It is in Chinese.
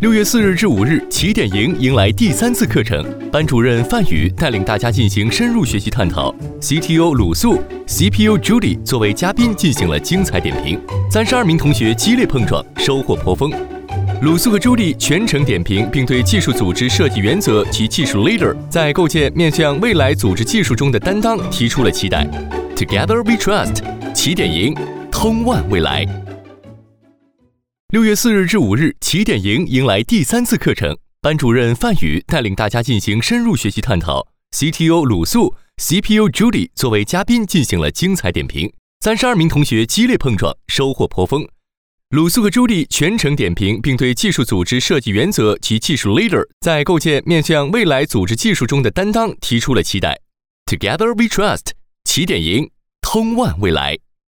6月4日至5日，起点营迎来第3次课程，班主任范宇带领大家进行深入学习探讨。CTO 鲁肃、CPU Judy 作为嘉宾进行了精彩点评，32名同学激烈碰撞，收获颇丰。鲁肃和 Judy 全程点评，并对技术组织设计原则及技术 leader 在构建面向未来组织技术中的担当提出了期待。Together we trust， 起点营，通万未来。6月4日至5日，起点营迎来第3次课程，班主任范宇带领大家进行深入学习探讨。CTO 鲁肃、CPU Judy 作为嘉宾进行了精彩点评，32名同学激烈碰撞，收获颇丰。鲁肃和 Judy 全程点评，并对技术组织设计原则及技术 leader 在构建面向未来组织技术中的担当提出了期待。Together we trust， 起点营，通万未来。